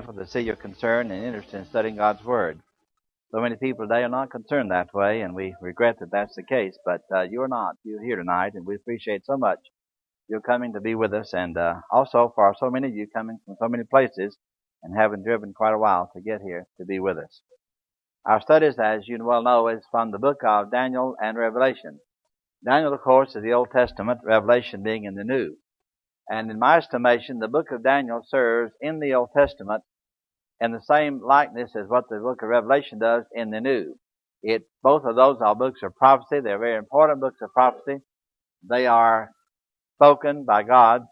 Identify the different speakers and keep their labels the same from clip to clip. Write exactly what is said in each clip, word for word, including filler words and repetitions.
Speaker 1: grateful to see your concern and interest in studying God's Word. So many people today are not concerned that way, and we regret that that's the case, but uh, you're not. You're here tonight, and we appreciate so much your coming to be with us, and uh, also for so many of you coming from so many places and having driven quite a while to get here to be with us. Our studies, as you well know, is from the book of Daniel and Revelation. Daniel, of course, is the Old Testament, Revelation being in the New. And in my estimation, the book of Daniel serves in the Old Testament in the same likeness as what the book of Revelation does in the New. It, both of those are books of prophecy. They're very important books of prophecy. They are spoken by God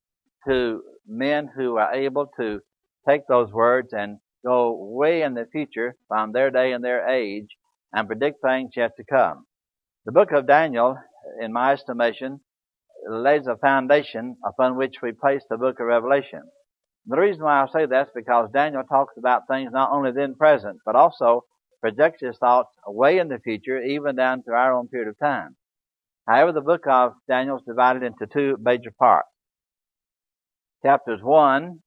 Speaker 1: to men who are able to take those words and go way in the future from their day and their age and predict things yet to come. The book of Daniel, in my estimation, lays a foundation upon which we place the book of Revelation. The reason why I say that is because Daniel talks about things not only then present, but also projects his thoughts way in the future, even down to our own period of time. However, the book of Daniel is divided into two major parts. Chapters one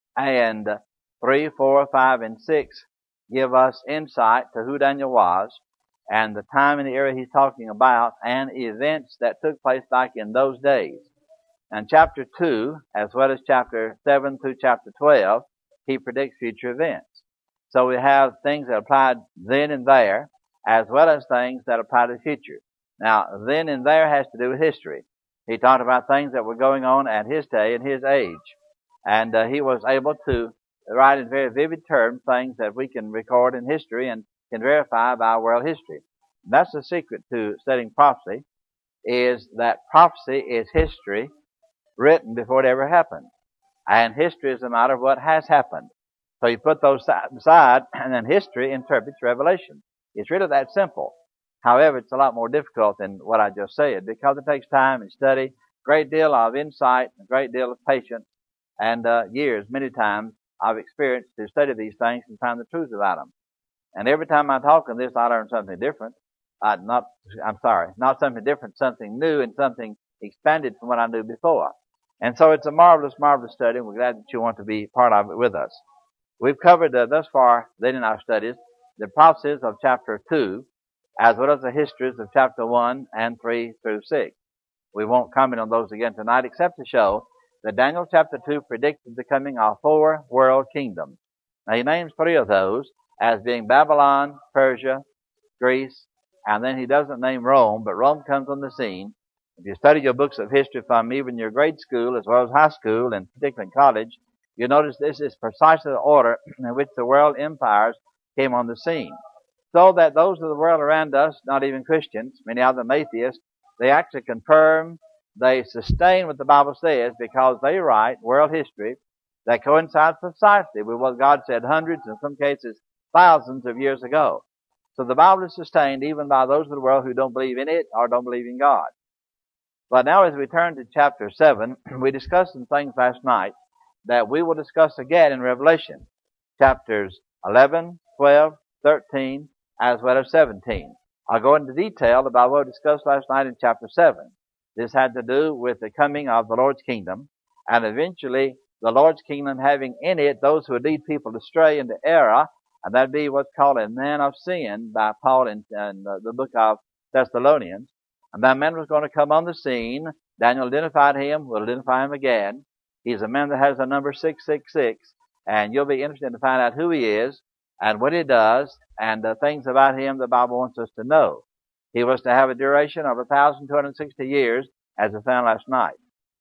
Speaker 1: and three, four, five, and six give us insight to who Daniel was and the time and the era he's talking about and events that took place back in those days. And chapter two, as well as chapter seven through chapter twelve, he predicts future events. So we have things that applied then and there, as well as things that apply to the future. Now, then and there has to do with history. He talked about things that were going on at his day and his age. And uh, he was able to write in very vivid terms things that we can record in history and can verify by world history. And that's the secret to studying prophecy, is that prophecy is history written before it ever happened. And history is a matter of what has happened. So you put those aside, and then history interprets Revelation. It's really that simple. However, it's a lot more difficult than what I just said, because it takes time and study, a great deal of insight, a great deal of patience, and uh, years, many times, I've experienced to study these things and find the truth about them. And every time I talk on this, I learn something different. Uh, not, I'm sorry, not something different, something new and something expanded from what I knew before. And so it's a marvelous, marvelous study, and we're glad that you want to be part of it with us. We've covered uh, thus far, then in our studies, the prophecies of chapter two, as well as the histories of chapter one and three through six. We won't comment on those again tonight, except to show that Daniel chapter two predicted the coming of four world kingdoms. Now he names three of those as being Babylon, Persia, Greece, and then he doesn't name Rome, but Rome comes on the scene. If you study your books of history from even your grade school as well as high school and particularly in college, you notice this is precisely the order in which the world empires came on the scene. So that those of the world around us, not even Christians, many of them atheists, they actually confirm, they sustain what the Bible says because they write world history that coincides precisely with what God said hundreds, in some cases thousands of years ago. So the Bible is sustained even by those of the world who don't believe in it or don't believe in God. But now as we turn to chapter seven, we discussed some things last night that we will discuss again in Revelation. Chapters eleven, twelve, thirteen, as well as seventeen. I'll go into detail about what we discussed last night in chapter seven. This had to do with the coming of the Lord's kingdom, and eventually the Lord's kingdom having in it those who would lead people astray into error, and that'd be what's called a man of sin by Paul in, in the book of Thessalonians. And that man was going to come on the scene. Daniel identified him. We'll identify him again. He's a man that has the number six six six, and you'll be interested to find out who he is and what he does and the things about him the Bible wants us to know. He was to have a duration of one thousand two hundred sixty years, as we found last night.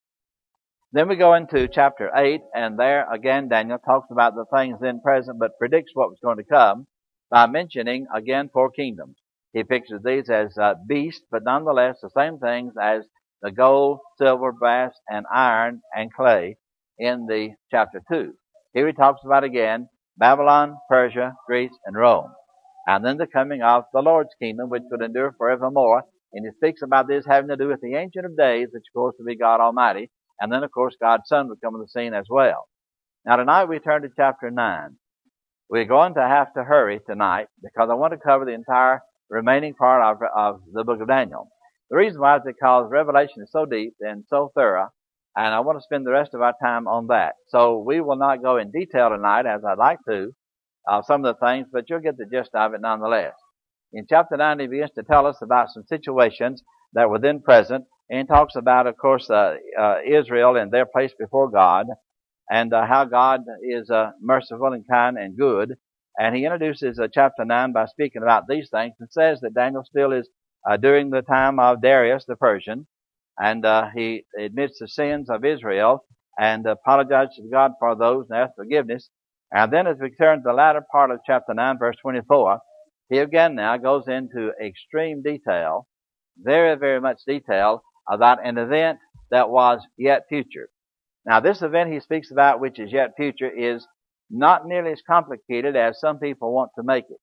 Speaker 1: Then we go into chapter eight, and there again Daniel talks about the things then present, but predicts what was going to come by mentioning again four kingdoms. He pictures these as uh, beasts, but nonetheless the same things as the gold, silver, brass, and iron, and clay in the chapter two. Here he talks about again Babylon, Persia, Greece, and Rome. And then the coming of the Lord's kingdom, which would endure forevermore. And he speaks about this having to do with the Ancient of Days, which of course would be God Almighty. And then of course God's Son would come on the scene as well. Now tonight we turn to chapter nine. We're going to have to hurry tonight because I want to cover the entire remaining part of, of the book of Daniel. The reason why is because Revelation is so deep and so thorough And I want to spend the rest of our time on that. So we will not go in detail tonight, as I'd like to, of some of the things, but you'll get the gist of it nonetheless. In chapter nine, he begins to tell us about some situations that were then present, and he talks about, of course, uh, uh, Israel and their place before God, and uh, how God is uh, merciful and kind and good. And he introduces uh, chapter nine by speaking about these things and says that Daniel still is uh, during the time of Darius the Persian, and uh, he admits the sins of Israel and apologizes to God for those and asks forgiveness. And then as we turn to the latter part of chapter nine, verse twenty-four, he again now goes into extreme detail, very, very much detail, about an event that was yet future. Now, this event he speaks about, which is yet future, is not nearly as complicated as some people want to make it.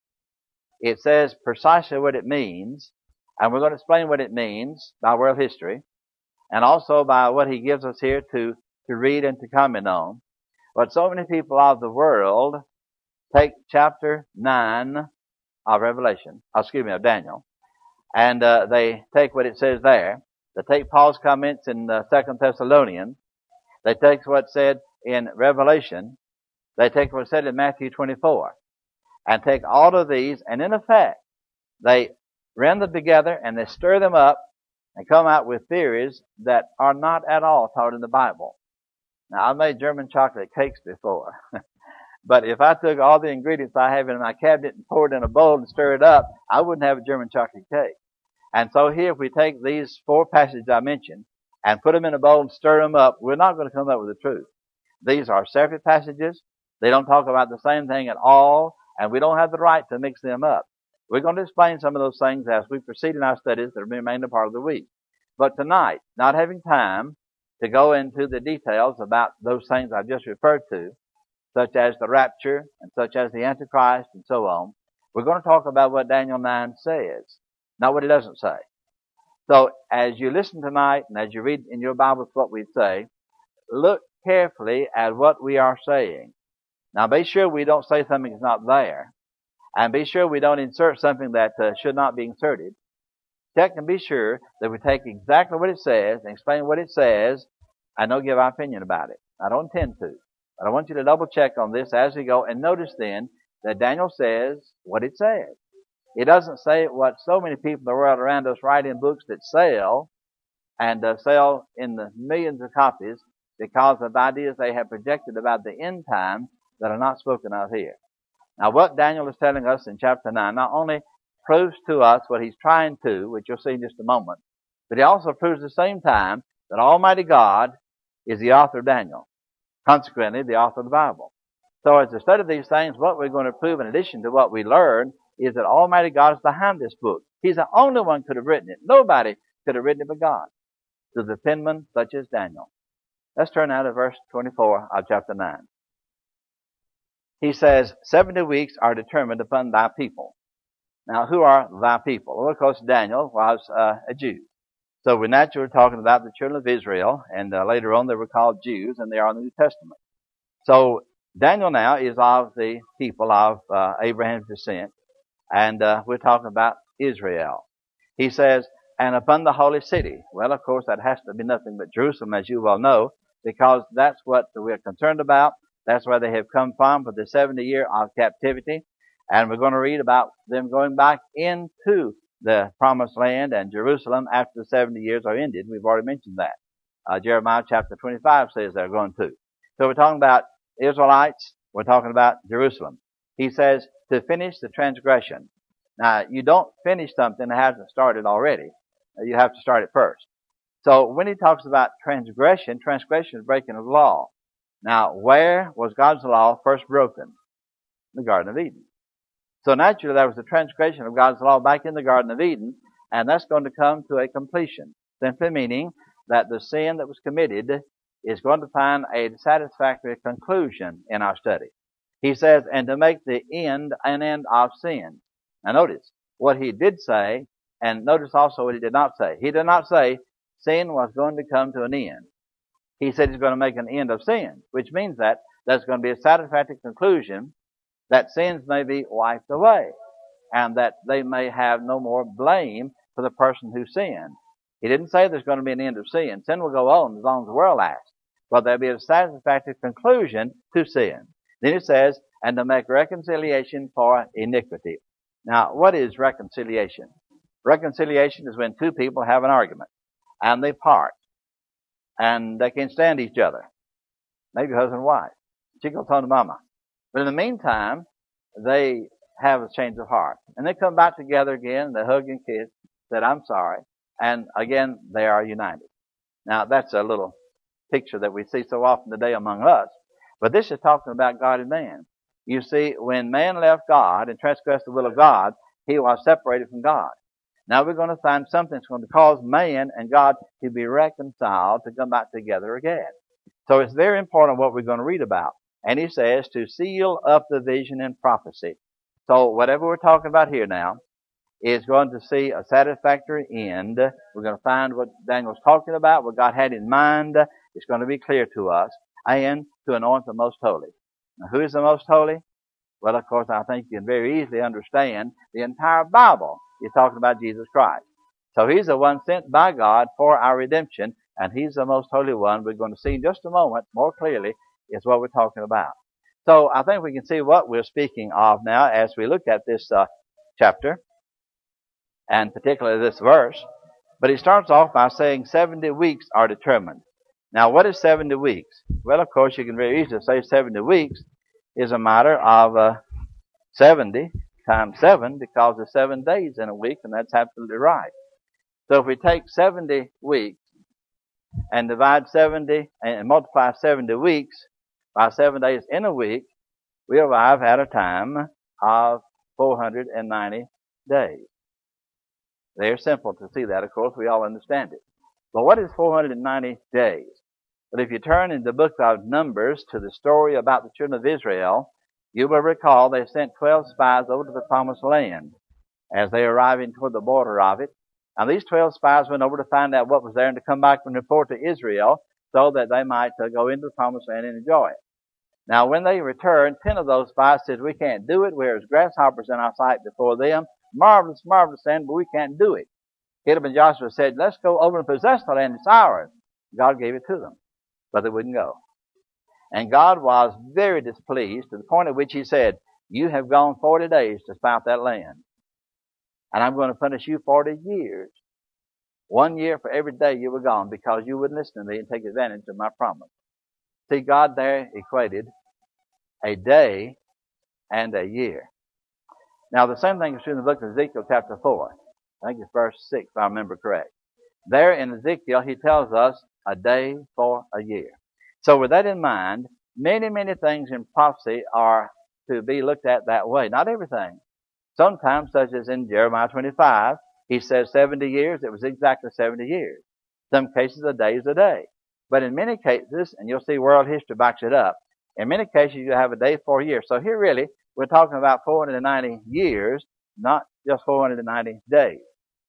Speaker 1: It says precisely what it means, and we're going to explain what it means by world history, and also by what he gives us here to, to read and to comment on. But so many people of the world take chapter nine of Revelation, excuse me, of Daniel, and uh, they take what it says there. They take Paul's comments in uh, Second Thessalonians. They take what's said in Revelation. They take what's said in Matthew twenty-four, and take all of these, and in effect, they rend them together and they stir them up and come out with theories that are not at all taught in the Bible. Now, I've made German chocolate cakes before, but if I took all the ingredients I have in my cabinet and poured in a bowl and stirred it up, I wouldn't have a German chocolate cake. And so here, if we take these four passages I mentioned and put them in a bowl and stir them up, we're not going to come up with the truth. These are separate passages. They don't talk about the same thing at all, and we don't have the right to mix them up. We're going to explain some of those things as we proceed in our studies that remain a part of the week. But tonight, not having time to go into the details about those things I've just referred to, such as the rapture and such as the Antichrist and so on, we're going to talk about what Daniel nine says, not what it doesn't say. So as you listen tonight and as you read in your Bibles what we say, look carefully at what we are saying. Now be sure we don't say something that's not there, and be sure we don't insert something that uh, should not be inserted. Check and be sure that we take exactly what it says and explain what it says and don't give our opinion about it. I don't intend to, but I want you to double check on this as we go, and notice then that Daniel says what it says. It doesn't say what so many people in the world around us write in books that sell and uh, sell in the millions of copies because of ideas they have projected about the end time that are not spoken of here. Now, what Daniel is telling us in chapter nine not only proves to us what he's trying to, which you'll see in just a moment, but he also proves at the same time that Almighty God is the author of Daniel, consequently the author of the Bible. So as we study these things, what we're going to prove in addition to what we learn is that Almighty God is behind this book. He's the only one who could have written it. Nobody could have written it but God, through the penman such as Daniel. Let's turn now to verse twenty-four of chapter nine. He says, seventy weeks are determined upon thy people. Now, who are thy people? Well, of course, Daniel was uh, a Jew. So we're naturally talking about the children of Israel, and uh, later on they were called Jews, and they are in the New Testament. So Daniel now is of the people of uh, Abraham's descent, and uh, we're talking about Israel. He says, and upon the holy city. Well, of course, that has to be nothing but Jerusalem, as you well know, because that's what we're concerned about. That's where they have come from for the seventy year of captivity. And we're going to read about them going back into the promised land and Jerusalem after the seventy years are ended. We've already mentioned that. Uh, Jeremiah chapter twenty-five says they're going to. So we're talking about Israelites. We're talking about Jerusalem. He says to finish the transgression. Now, you don't finish something that hasn't started already. You have to start it first. So when he talks about transgression, transgression is breaking of law. Now, where was God's law first broken? In the Garden of Eden. So naturally, there was a transgression of God's law back in the Garden of Eden, and that's going to come to a completion. Simply meaning that the sin that was committed is going to find a satisfactory conclusion in our study. He says, and to make the end an end of sin. Now notice what he did say, and notice also what he did not say. He did not say sin was going to come to an end. He said he's going to make an end of sin, which means that there's going to be a satisfactory conclusion that sins may be wiped away and that they may have no more blame for the person who sinned. He didn't say there's going to be an end of sin. Sin will go on as long as the world lasts. But there'll be a satisfactory conclusion to sin. Then it says, and to make reconciliation for iniquity. Now, what is reconciliation? Reconciliation is when two people have an argument, and they part, and they can't stand each other. Maybe husband and wife. She goes home to mama. But in the meantime, they have a change of heart. And they come back together again, they hug and kiss, said, I'm sorry. And again, they are united. Now, that's a little picture that we see so often today among us. But this is talking about God and man. You see, when man left God and transgressed the will of God, he was separated from God. Now we're going to find something that's going to cause man and God to be reconciled, to come back together again. So it's very important what we're going to read about. And he says to seal up the vision and prophecy. So whatever we're talking about here now is going to see a satisfactory end. We're going to find what Daniel's talking about, what God had in mind. It's going to be clear to us. And to anoint the most holy. Now, who is the most holy? Well, of course, I think you can very easily understand the entire Bible is talking about Jesus Christ. So he's the one sent by God for our redemption, and he's the most holy one. We're going to see in just a moment more clearly is what we're talking about. So I think we can see what we're speaking of now as we look at this uh, chapter, and particularly this verse. But he starts off by saying seventy weeks are determined. Now, what is seventy weeks? Well, of course, you can very easily say seventy weeks is a matter of uh, seventy times seven, because there's seven days in a week, and that's absolutely right. So if we take seventy weeks and divide seventy and multiply seventy weeks by seven days in a week, we arrive at a time of four hundred ninety days. They're simple to see that, of course. We all understand it. But what is four hundred ninety days? But if you turn in the book of Numbers to the story about the children of Israel, you will recall they sent twelve spies over to the promised land as they were arriving toward the border of it. And these twelve spies went over to find out what was there and to come back and report to Israel so that they might uh, go into the promised land and enjoy it. Now, when they returned, ten of those spies said, we can't do it. We're as grasshoppers in our sight before them. Marvelous, marvelous land, but we can't do it. Caleb and Joshua said, let's go over and possess the land. It's ours. God gave it to them, but they wouldn't go. And God was very displeased to the point at which he said, you have gone forty days to spy out that land, and I'm going to punish you forty years. One year for every day you were gone because you wouldn't listen to me and take advantage of my promise. See, God there equated a day and a year. Now, the same thing is true in the book of Ezekiel chapter four. I think it's verse six, if I remember correct. There in Ezekiel, he tells us a day for a year. So with that in mind, many, many things in prophecy are to be looked at that way. Not everything. Sometimes, such as in Jeremiah twenty-five, he says seventy years. It was exactly seventy years. Some cases, a day is a day. But in many cases, and you'll see world history backs it up, in many cases you have a day for a year. So here really, we're talking about four hundred ninety years, not just four hundred ninety days.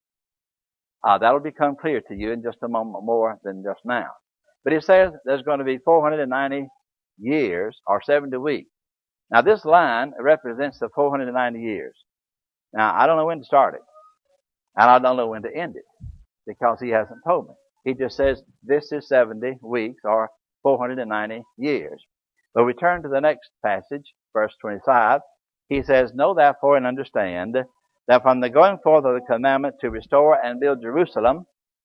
Speaker 1: Uh, that'll become clear to you in just a moment more than just now. But he says there's going to be four hundred ninety years or seventy weeks. Now this line represents the four hundred ninety years. Now I don't know when to start it. And I don't know when to end it, because he hasn't told me. He just says this is seventy weeks or four hundred ninety years. But we turn to the next passage, verse twenty-five. He says, know therefore and understand that from the going forth of the commandment to restore and build Jerusalem,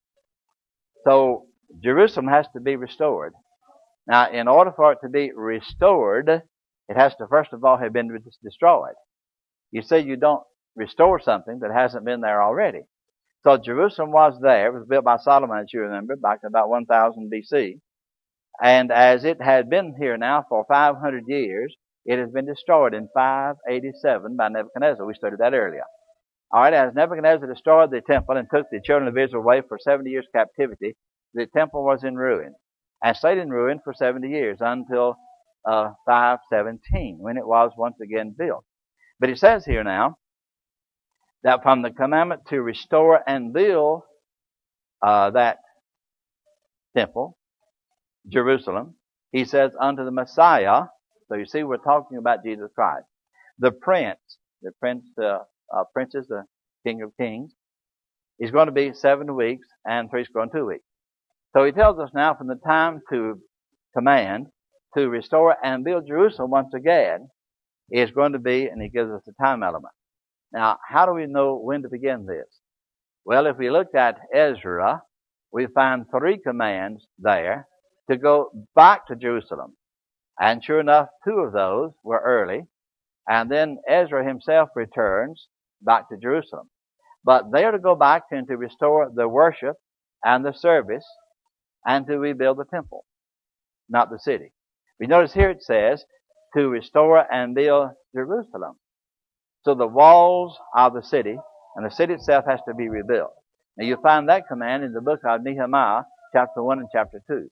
Speaker 1: so Jerusalem has to be restored. Now, in order for it to be restored, it has to first of all have been destroyed. You say you don't restore something that hasn't been there already. So Jerusalem was there. It was built by Solomon, as you remember, back in about one thousand B C. And as it had been here now for five hundred years, it has been destroyed in five eighty-seven by Nebuchadnezzar. We studied that earlier. All right, as Nebuchadnezzar destroyed the temple and took the children of Israel away for seventy years captivity, the temple was in ruin and stayed in ruin for seventy years until uh, five seventeen, when it was once again built. But it says here now that from the commandment to restore and build uh, that temple, Jerusalem, he says unto the Messiah. So you see, we're talking about Jesus Christ, the Prince, the Prince, uh, uh, Prince is the King of Kings, is going to be seven weeks and three score and two weeks. So he tells us now from the time to command to restore and build Jerusalem once again is going to be, and he gives us a time element. Now, how do we know when to begin this? Well, if we look at Ezra, we find three commands there to go back to Jerusalem. And sure enough, two of those were early. And then Ezra himself returns back to Jerusalem. But they are to go back and to restore the worship and the service and to rebuild the temple, not the city. We notice here it says to restore and build Jerusalem. So the walls of the city and the city itself has to be rebuilt. Now you find that command in the book of Nehemiah, chapter one and chapter two.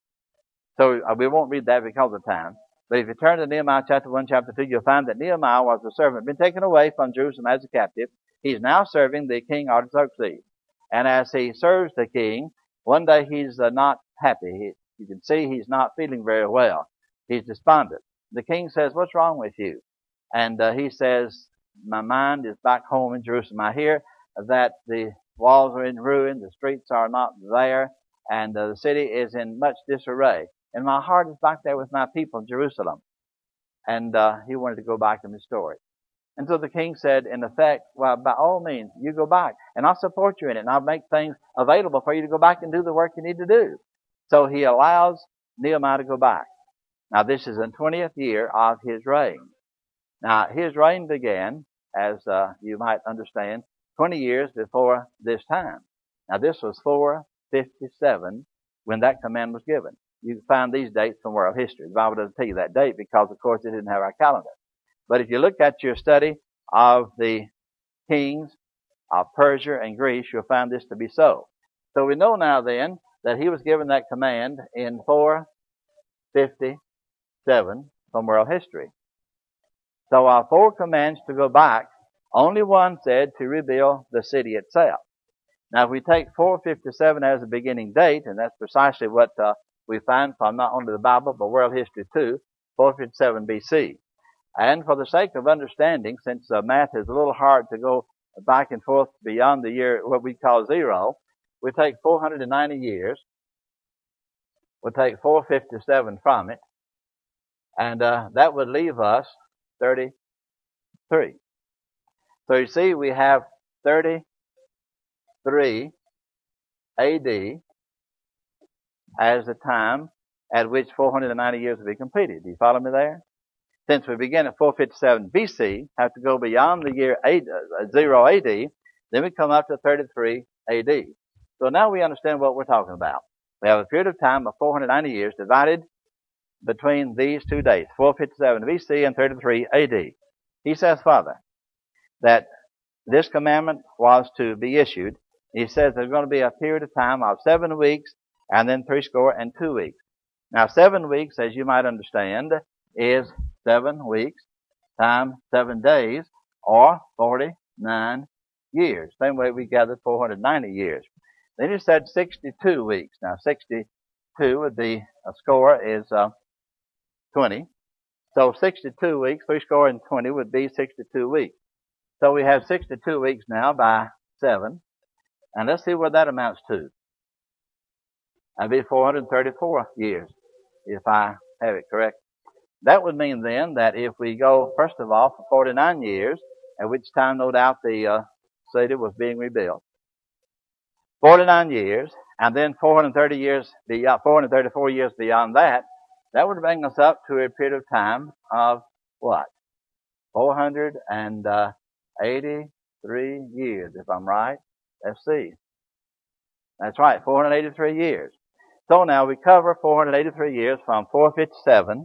Speaker 1: So uh, we won't read that because of time. But if you turn to Nehemiah chapter one, chapter two, you'll find that Nehemiah was a servant, been taken away from Jerusalem as a captive. He's now serving the king Artaxerxes. And as he serves the king, one day he's uh, not happy. He, you can see he's not feeling very well. He's despondent. The king says, "What's wrong with you?" And uh, he says, "My mind is back home in Jerusalem. I hear that the walls are in ruin, the streets are not there, and uh, the city is in much disarray. And my heart is back there with my people in Jerusalem." And uh, he wanted to go back and restore it. And so the king said, in effect, "Well, by all means, you go back, and I'll support you in it, and I'll make things available for you to go back and do the work you need to do." So he allows Nehemiah to go back. Now, this is the twentieth year of his reign. Now, his reign began, as uh, you might understand, twenty years before this time. Now, this was four fifty-seven when that command was given. You can find these dates from world history. The Bible doesn't tell you that date because, of course, it didn't have our calendar. But if you look at your study of the kings of Persia and Greece, you'll find this to be so. So we know now then that he was given that command in four fifty-seven from world history. So our four commands to go back, only one said to rebuild the city itself. Now if we take four fifty-seven as a beginning date, and that's precisely what uh, we find from not only the Bible but world history too, four fifty-seven B C. And for the sake of understanding, since uh, math is a little hard to go back and forth beyond the year, what we call zero, we take four hundred ninety years, we'll take four fifty-seven from it, and uh, that would leave us thirty-three. So you see, we have thirty-three A D as the time at which four hundred ninety years will be completed. Do you follow me there? Since we begin at four fifty-seven B C, have to go beyond the year zero A D, then we come up to thirty-three A D. So now we understand what we're talking about. We have a period of time of four hundred ninety years divided between these two dates, four fifty-seven B C and thirty-three A D. He says further that this commandment was to be issued. He says there's going to be a period of time of seven weeks and then three score and two weeks. Now, seven weeks, as you might understand, is seven weeks times seven days, or forty-nine years. Same way we gathered four hundred ninety years. Then he said sixty-two weeks. Now, sixty-two would be, a score is uh, twenty. So sixty-two weeks, three score and twenty would be sixty-two weeks. So we have sixty-two weeks now by seven. And let's see what that amounts to. That'd be four hundred thirty-four years, if I have it correct. That would mean then that if we go, first of all, for forty-nine years, at which time, no doubt, the uh, city was being rebuilt, forty-nine years, and then four hundred thirty years, beyond, four hundred thirty-four years beyond that, that would bring us up to a period of time of what? four hundred eighty-three years, if I'm right. Let's see. That's right, four hundred eighty-three years. So now we cover four hundred eighty-three years from four fifty-seven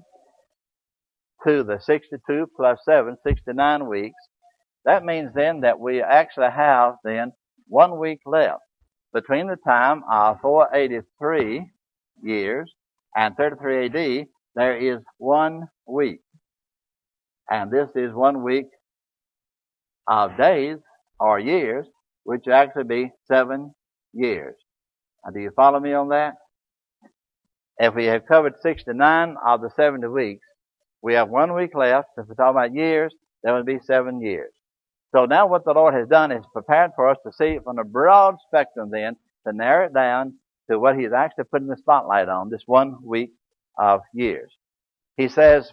Speaker 1: to the sixty-two plus seven, sixty-nine weeks. That means then that we actually have then one week left between the time of four hundred eighty-three years and thirty-three A D. There is one week. And this is one week of days or years, which would actually be seven years. Now, do you follow me on that? If we have covered sixty-nine of the seventy weeks, we have one week left. If we're talking about years, that would be seven years. So now what the Lord has done is prepared for us to see it from a broad spectrum then, to narrow it down to what He's actually putting the spotlight on, this one week of years. He says,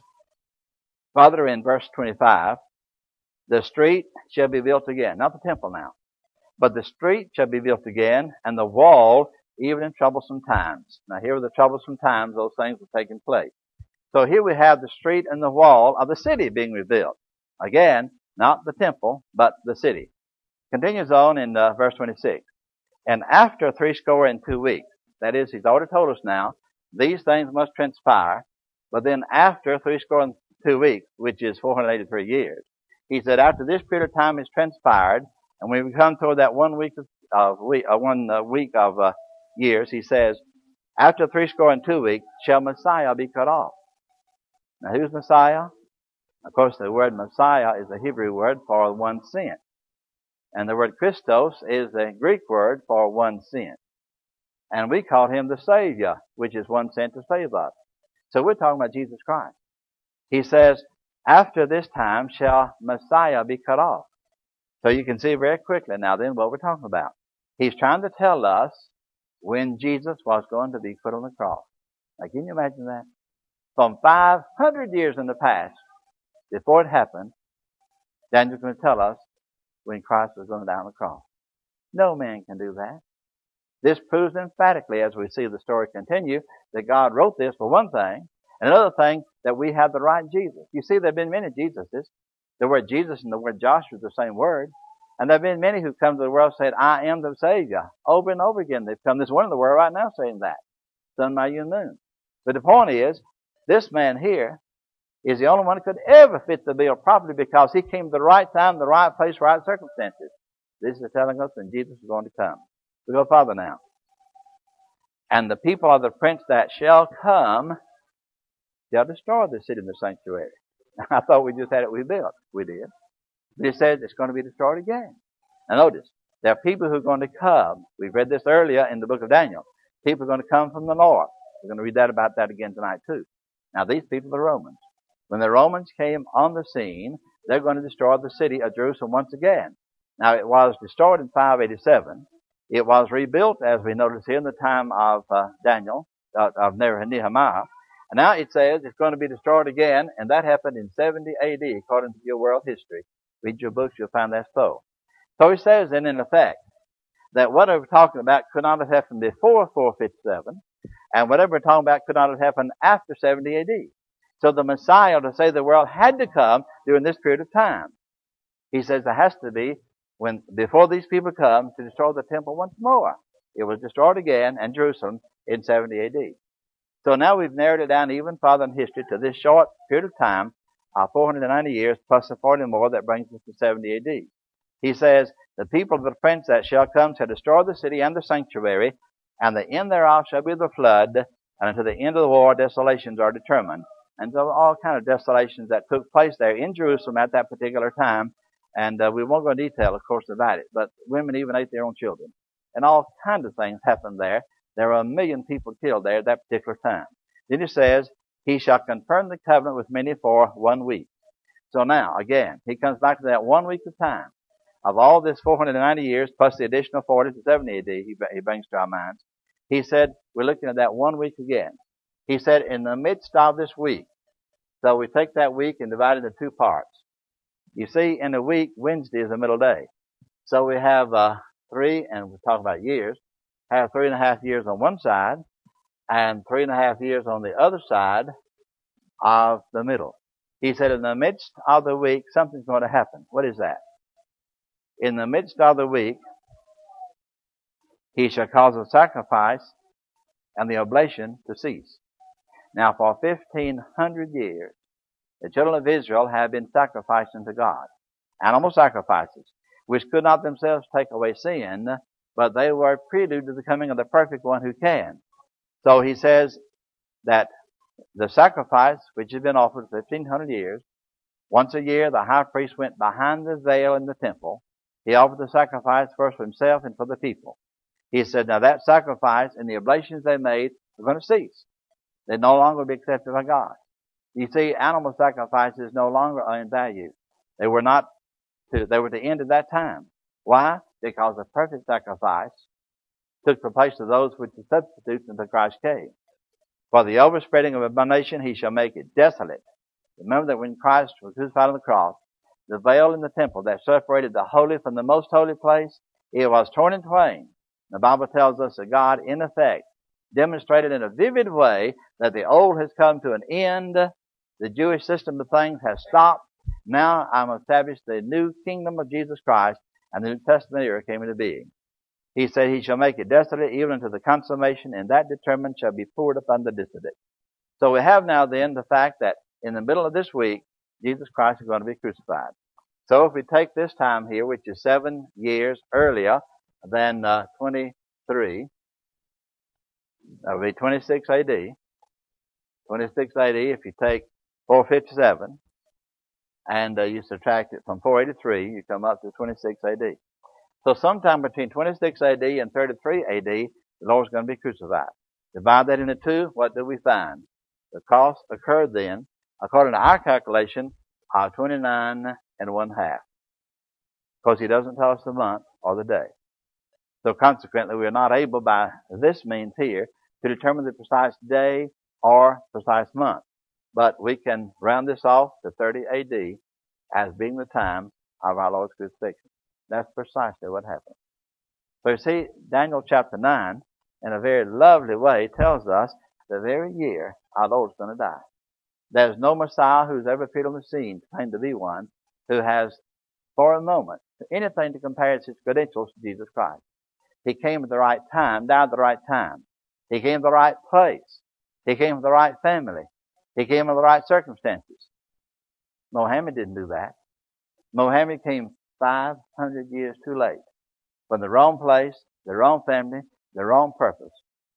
Speaker 1: further in verse twenty-five, the street shall be built again. Not the temple now. But the street shall be built again, and the wall even in troublesome times. Now here were the troublesome times, those things were taking place. So here we have the street and the wall of the city being rebuilt. Again, not the temple, but the city. Continues on in uh, verse twenty-six. And after threescore and two weeks, that is, He's already told us now, these things must transpire, but then after threescore and two weeks, which is four hundred eighty-three years, He said after this period of time is transpired, and when we come toward that one week of, of week, uh, one uh, week of uh, years, He says, after threescore and two weeks shall Messiah be cut off. Now who's Messiah? Of course, the word Messiah is a Hebrew word for one sent. And the word Christos is a Greek word for one sent. And we call Him the Savior, which is one sent to save us. So we're talking about Jesus Christ. He says, after this time shall Messiah be cut off. So you can see very quickly now then what we're talking about. He's trying to tell us when Jesus was going to be put on the cross. Now can you imagine that? From five hundred years in the past, before it happened, Daniel's going to tell us when Christ was going to die on the cross. No man can do that. This proves emphatically, as we see the story continue, that God wrote this for one thing, and another thing, that we have the right Jesus. You see, there have been many Jesuses. The word Jesus and the word Joshua is the same word. And there have been many who come to the world and said, I am the Savior. Over and over again they've come. There's one in the world right now saying that. Sun, my you moon. But the point is, this man here is the only one who could ever fit the bill properly because he came at the right time, the right place, right circumstances. This is telling us when Jesus is going to come. We go further now. And the people of the prince that shall come shall destroy the city and the sanctuary. I thought we just had it rebuilt. We did. But it says it's going to be destroyed again. Now notice, there are people who are going to come. We read this earlier in the book of Daniel. People are going to come from the north. We're going to read that about that again tonight too. Now these people are Romans. When the Romans came on the scene, they're going to destroy the city of Jerusalem once again. Now it was destroyed in five eighty-seven. It was rebuilt, as we notice here, in the time of uh, Daniel, uh, of Nehemiah. And now it says it's going to be destroyed again, and that happened in seventy A D, according to your world history. Read your books, you'll find that's so. So he says then, in effect, that whatever we're talking about could not have happened before four fifty-seven, and whatever we're talking about could not have happened after seventy A D. So the Messiah, to save the world, had to come during this period of time. He says there has to be, when before these people come, to destroy the temple once more. It was destroyed again, and Jerusalem, in seventy A D. So now we've narrowed it down even further in history to this short period of time, uh, four hundred ninety years, plus the forty more, that brings us to seventy A D. He says, the people of the prince that shall come shall destroy the city and the sanctuary, and the end thereof shall be the flood, and unto the end of the war desolations are determined. And so all kind of desolations that took place there in Jerusalem at that particular time. And uh, we won't go into detail, of course, about it. But women even ate their own children. And all kinds of things happened there. There were a million people killed there at that particular time. Then he says, he shall confirm the covenant with many for one week. So now, again, he comes back to that one week of time. Of all this four hundred ninety years, plus the additional forty to seventy A D, he, he brings to our minds. He said, we're looking at that one week again. He said, in the midst of this week. So we take that week and divide it into two parts. You see, in a week, Wednesday is the middle day. So we have uh, three, and we're talking about years, have three and a half years on one side, and three and a half years on the other side of the middle. He said, in the midst of the week, something's going to happen. What is that? In the midst of the week, he shall cause the sacrifice and the oblation to cease. Now, for fifteen hundred years, the children of Israel have been sacrificed unto God. Animal sacrifices, which could not themselves take away sin, but they were prelude to the coming of the perfect one who can. So he says that the sacrifice, which had been offered for fifteen hundred years, once a year the high priest went behind the veil in the temple. He offered the sacrifice first for himself and for the people. He said, now that sacrifice and the oblations they made were going to cease. They'd no longer be accepted by God. You see, animal sacrifices no longer are in value. They were not to, they were to end at that time. Why? Because the perfect sacrifice took the place of those which were substitutes until Christ came. For the overspreading of abomination, he shall make it desolate. Remember that when Christ was crucified on the cross, the veil in the temple that separated the holy from the most holy place, it was torn in twain. The Bible tells us that God, in effect, demonstrated in a vivid way that the old has come to an end. The Jewish system of things has stopped. Now I'm established the new kingdom of Jesus Christ, and the New Testament era came into being. He said, he shall make it desolate even unto the consummation, and that determined shall be poured upon the dissolute. So we have now then the fact that in the middle of this week, Jesus Christ is going to be crucified. So if we take this time here, which is seven years earlier than uh, twenty-three, that would be twenty-six A D. twenty-six A D, if you take four fifty-seven, and uh, you subtract it from four eighty-three, you come up to twenty-six A D. So sometime between twenty-six A D and thirty-three A D, the Lord's going to be crucified. Divide that into two, what do we find? The cost occurred then, according to our calculation, of twenty-nine and one half. Because he doesn't tell us the month or the day. So consequently, we are not able by this means here to determine the precise day or precise month. But we can round this off to thirty A D as being the time of our Lord's crucifixion. That's precisely what happened. So you see, Daniel chapter nine, in a very lovely way, tells us the very year our Lord's going to die. There's no Messiah who's ever appeared on the scene, claimed to be one, who has, for a moment, anything to compare his credentials to Jesus Christ. He came at the right time, died at the right time. He came to the right place. He came to the right family. He came in the right circumstances. Mohammed didn't do that. Mohammed came five hundred years too late. From the wrong place, the wrong family, the wrong purpose.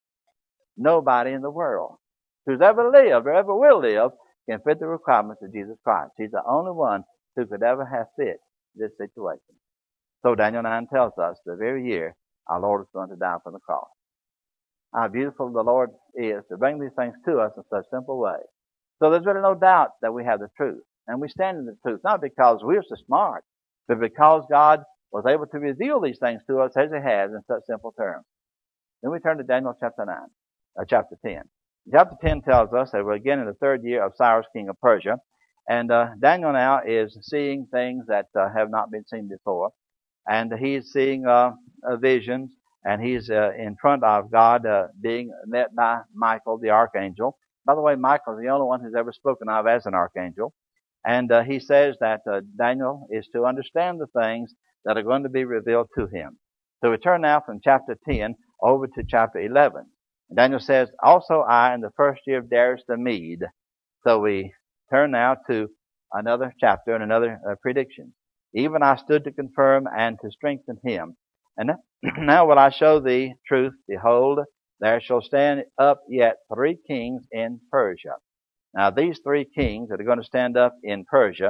Speaker 1: Nobody in the world who's ever lived or ever will live can fit the requirements of Jesus Christ. He's the only one who could ever have fit this situation. So Daniel nine tells us the very year our Lord is going to die on the cross. How beautiful the Lord is to bring these things to us in such a simple way. So there's really no doubt that we have the truth. And we stand in the truth, not because we're so smart, but because God was able to reveal these things to us as He has in such simple terms. Then we turn to Daniel chapter nine, or chapter ten. Chapter ten tells us that we're again in the third year of Cyrus, king of Persia. And uh, Daniel now is seeing things that uh, have not been seen before. And he's seeing uh, uh, visions, and he's uh, in front of God uh, being met by Michael, the archangel. By the way, Michael is the only one who's ever spoken of as an archangel. And uh, he says that uh, Daniel is to understand the things that are going to be revealed to him. So we turn now from chapter ten over to chapter eleven. And Daniel says, also I in the first year of Darius the Mede. So we turn now to another chapter and another uh, prediction. Even I stood to confirm and to strengthen him. And now will I show thee truth. Behold, there shall stand up yet three kings in Persia. Now these three kings that are going to stand up in Persia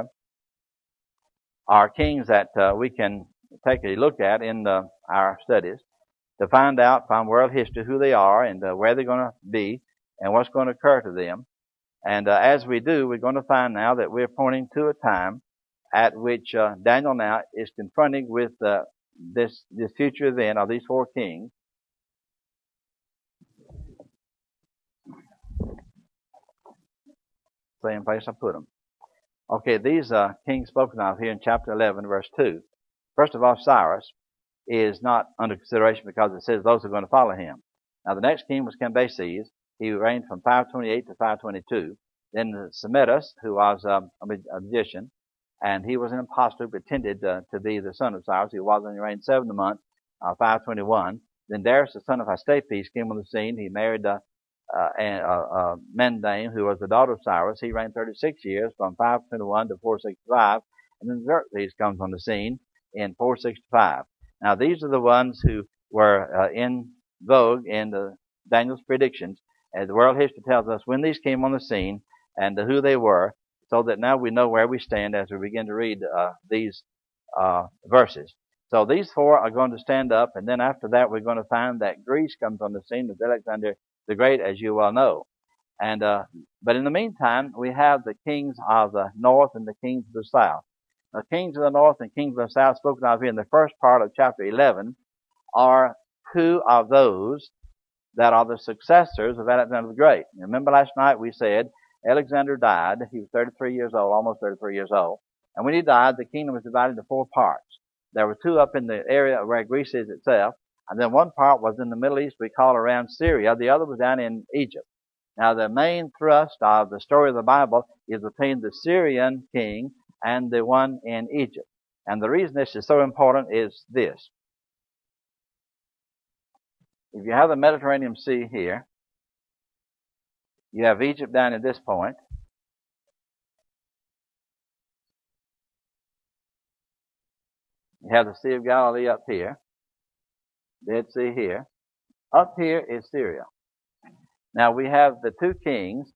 Speaker 1: are kings that uh, we can take a look at in uh, our studies to find out from world history who they are and uh, where they're going to be and what's going to occur to them. And uh, as we do, we're going to find now that we're pointing to a time at which uh, Daniel now is confronting with uh, this this future event of these four kings. Same place I put them. Okay, these uh, kings spoken of here in chapter eleven, verse two. First of all, Cyrus is not under consideration because it says those are going to follow him. Now, the next king was Cambyses. He reigned from five twenty-eight to five twenty-two. Then Semetus, who was um, a magician, and he was an impostor who pretended uh, to be the son of Cyrus. He was, and he reigned seven months, uh, five twenty-one. Then Darius, the son of Astapes, came on the scene. He married uh, uh, a, a Mendane, who was the daughter of Cyrus. He reigned thirty-six years, from five twenty-one to four sixty-five. And then Xerxes comes on the scene in four sixty-five. Now, these are the ones who were uh, in vogue in the Daniel's predictions. As the world history tells us when these came on the scene and uh, who they were, so that now we know where we stand as we begin to read uh, these uh, verses. So these four are going to stand up, and then after that we're going to find that Greece comes on the scene with Alexander the Great, as you well know. And uh, but in the meantime, we have the kings of the north and the kings of the south. The kings of the north and kings of the south spoken of here in the first part of chapter eleven are two of those that are the successors of Alexander the Great. Remember last night we said Alexander died. He was thirty-three years old, almost thirty-three years old. And when he died, the kingdom was divided into four parts. There were two up in the area where Greece is itself, and then one part was in the Middle East we call around Syria. The other was down in Egypt. Now the main thrust of the story of the Bible is between the Syrian king and the one in Egypt. And the reason this is so important is this. If you have the Mediterranean Sea here, you have Egypt down at this point. You have the Sea of Galilee up here, Dead Sea here. Up here is Syria. Now we have the two kings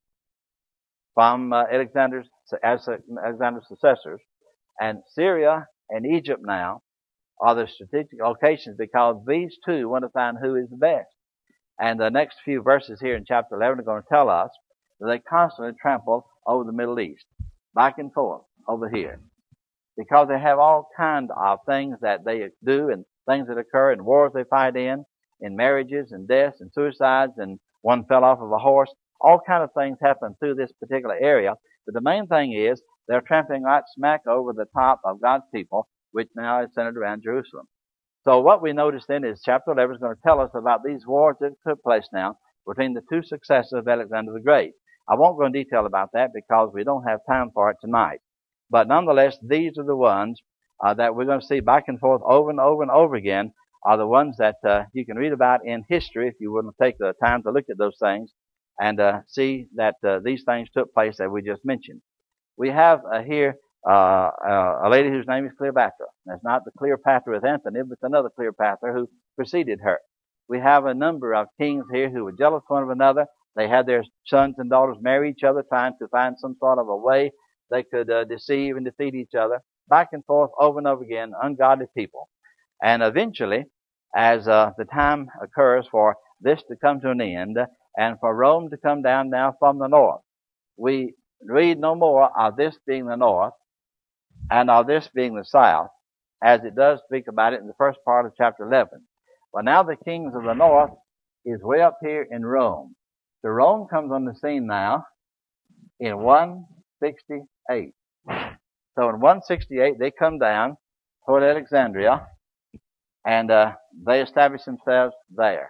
Speaker 1: from uh, Alexander's, as Alexander's successors, and Syria and Egypt now are the strategic locations because these two want to find who is the best. And the next few verses here in chapter eleven are going to tell us that they constantly trample over the Middle East, back and forth over here, because they have all kinds of things that they do and things that occur in wars they fight in, in marriages and deaths and suicides, and one fell off of a horse. All kind of things happen through this particular area. But the main thing is they're trampling right smack over the top of God's people, which now is centered around Jerusalem. So what we notice then is chapter eleven is going to tell us about these wars that took place now between the two successors of Alexander the Great. I won't go in detail about that because we don't have time for it tonight. But nonetheless, these are the ones uh, that we're going to see back and forth over and over and over again, are the ones that uh, you can read about in history if you wouldn't take the time to look at those things and uh, see that uh, these things took place that we just mentioned. We have uh, here uh, uh, a lady whose name is Cleopatra. That's not the Cleopatra with Anthony, but another Cleopatra who preceded her. We have a number of kings here who were jealous one of another. They had their sons and daughters marry each other, trying to find some sort of a way they could uh, deceive and defeat each other, back and forth over and over again, ungodly people. And eventually, as uh, the time occurs for this to come to an end, and for Rome to come down now from the north, we read no more of this being the north and of this being the south, as it does speak about it in the first part of chapter eleven. Well, now the kings of the north is way up here in Rome. So Rome comes on the scene now in one sixty-eight. So in one sixty-eight, they come down toward Alexandria, and uh, they establish themselves there.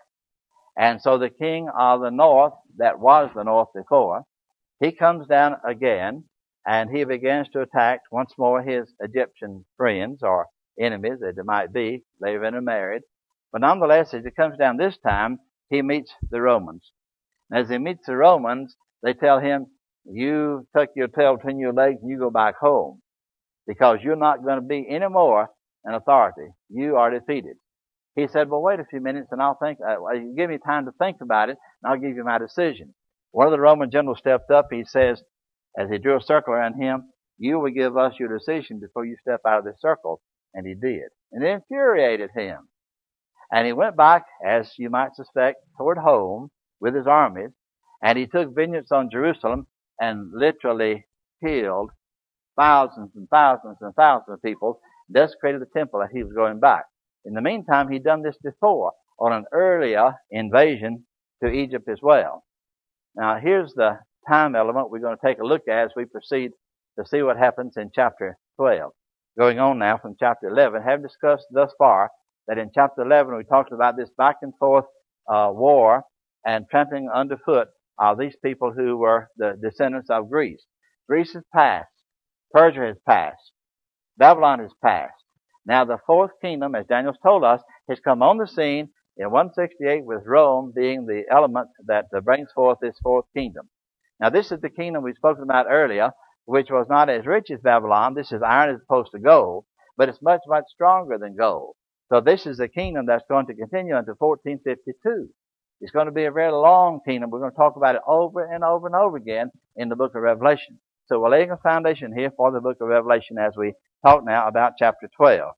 Speaker 1: And so the king of the north, that was the north before, he comes down again, and he begins to attack once more his Egyptian friends, or enemies as it might be. They've intermarried. But nonetheless, as he comes down this time, he meets the Romans. And as he meets the Romans, they tell him, you tuck your tail between your legs and you go back home, because you're not going to be any more an authority. You are defeated. He said, well, wait a few minutes and I'll think, uh, you give me time to think about it and I'll give you my decision. One of the Roman generals stepped up. He says, as he drew a circle around him, you will give us your decision before you step out of this circle. And he did. And it infuriated him. And he went back, as you might suspect, toward home with his armies, and he took vengeance on Jerusalem and literally killed thousands and thousands and thousands of people, desecrated the temple that he was going back. In the meantime, he'd done this before on an earlier invasion to Egypt as well. Now, here's the time element we're going to take a look at as we proceed to see what happens in chapter twelve. Going on now from chapter eleven, have discussed thus far that in chapter eleven we talked about this back and forth uh, war and trampling underfoot of these people who were the descendants of Greece. Greece has passed. Persia has passed. Babylon has passed. Now the fourth kingdom, as Daniel's told us, has come on the scene in one sixty-eight, with Rome being the element that brings forth this fourth kingdom. Now this is the kingdom we've spoken about earlier, which was not as rich as Babylon. This is iron as opposed to gold, but it's much, much stronger than gold. So this is a kingdom that's going to continue until fourteen fifty-two. It's going to be a very long kingdom. We're going to talk about it over and over and over again in the book of Revelation. So we're laying a foundation here for the book of Revelation as we talk now about chapter twelve.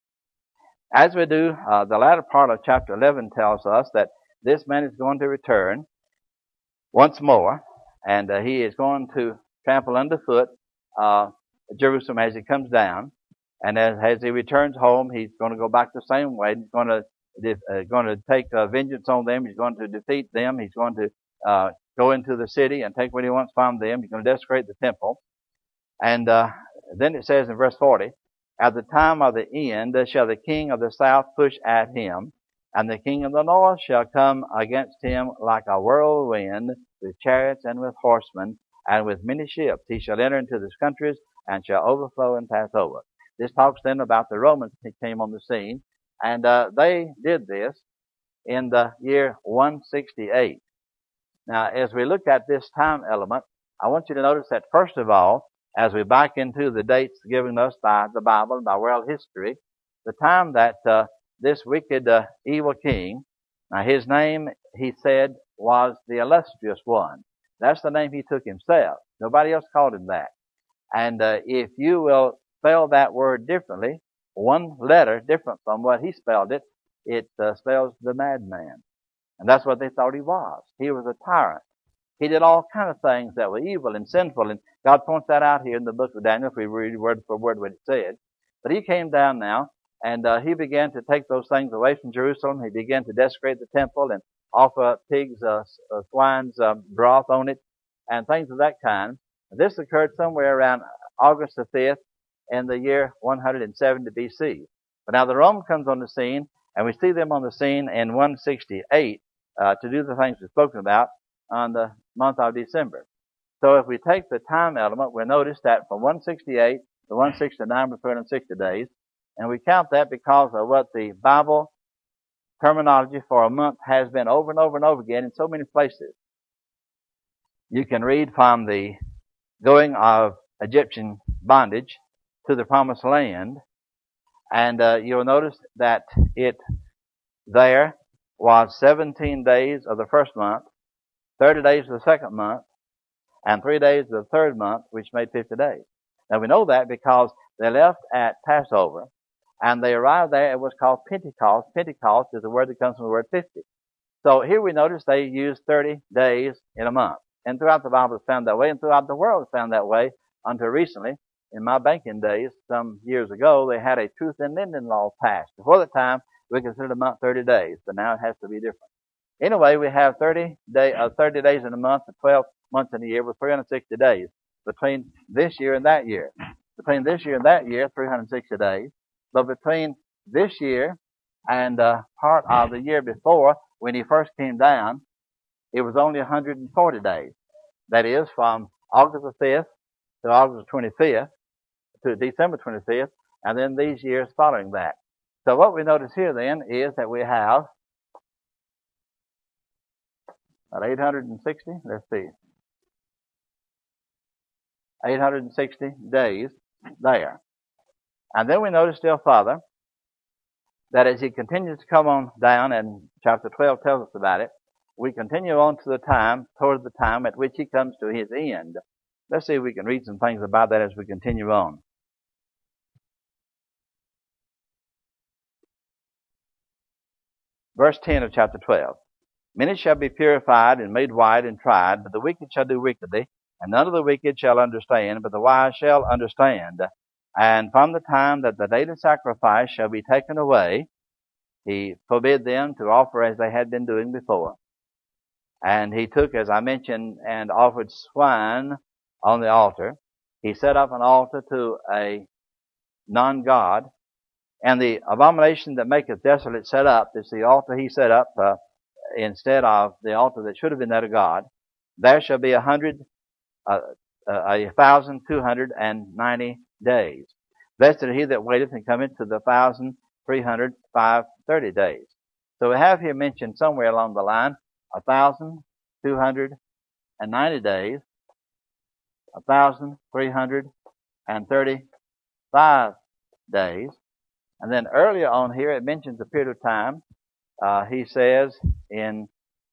Speaker 1: As we do, uh, the latter part of chapter eleven tells us that this man is going to return once more, and uh, he is going to trample underfoot uh, Jerusalem as he comes down. And as, as he returns home, he's going to go back the same way. He's going to uh, going to take uh, vengeance on them. He's going to defeat them. He's going to uh, go into the city and take what he wants from them. He's going to desecrate the temple. And uh, then it says in verse forty, at the time of the end shall the king of the south push at him, and the king of the north shall come against him like a whirlwind, with chariots and with horsemen, and with many ships. He shall enter into these countries, and shall overflow and pass over. This talks then about the Romans that came on the scene, and uh, they did this in the year one sixty-eight. Now, as we look at this time element, I want you to notice that first of all, as we back into the dates given us by the Bible and by world history, the time that uh, this wicked, uh, evil king, now his name, he said, was the illustrious one. That's the name he took himself. Nobody else called him that. And uh, if you will spell that word differently, one letter different from what he spelled it, it uh, spells the madman. And that's what they thought he was. He was a tyrant. He did all kind of things that were evil and sinful, and God points that out here in the book of Daniel, if we read word for word what it said. But he came down now, and uh, he began to take those things away from Jerusalem. He began to desecrate the temple and offer pigs, uh, uh, swine's uh, broth on it, and things of that kind. This occurred somewhere around August the fifth in the year one hundred seventy B C. But now the Rome comes on the scene, and we see them on the scene in one sixty-eight uh, to do the things we've spoken about on the month of December. So if we take the time element, we'll notice that from one sixty-eight to one sixty-nine, we're three hundred sixty days. And we count that because of what the Bible terminology for a month has been over and over and over again in so many places. You can read from the going of Egyptian bondage to the promised land, and uh, you'll notice that it there was seventeen days of the first month, thirty days of the second month, and three days of the third month, which made fifty days. Now we know that because they left at Passover, and they arrived there. It was called Pentecost. Pentecost is a word that comes from the word fifty. So here we notice they used thirty days in a month. And throughout the Bible it's found that way, and throughout the world it's found that way until recently. In my banking days, some years ago, they had a truth in lending law passed. Before the time, we considered a month thirty days, but now it has to be different. Anyway, we have thirty day, uh, thirty days in a month and twelve months in a year with three hundred sixty days between this year and that year. Between this year and that year, three hundred sixty days. But between this year and uh, part of the year before, when he first came down, it was only one hundred forty days. That is, from August the fifth to August the twenty-fifth to December twenty-fifth, and then these years following that. So what we notice here then is that we have at eight hundred sixty, let's see, eight hundred sixty days there. And then we notice still further that as he continues to come on down, and chapter twelve tells us about it, we continue on to the time, towards the time at which he comes to his end. Let's see if we can read some things about that as we continue on. Verse ten of chapter twelve. Many shall be purified and made white and tried, but the wicked shall do wickedly, and none of the wicked shall understand, but the wise shall understand. And from the time that the daily sacrifice shall be taken away, he forbid them to offer as they had been doing before. And he took, as I mentioned, and offered swine on the altar. He set up an altar to a non-God, and the abomination that maketh desolate set up is the altar he set up uh, instead of the altar that should have been that of God. There shall be a hundred, uh, a thousand two hundred and ninety days. Blessed is he that waiteth and cometh to the thousand three hundred five thirty days. So we have here mentioned somewhere along the line a thousand two hundred and ninety days, a thousand three hundred and thirty-five days. And then earlier on here, it mentions a period of time. Uh, he says in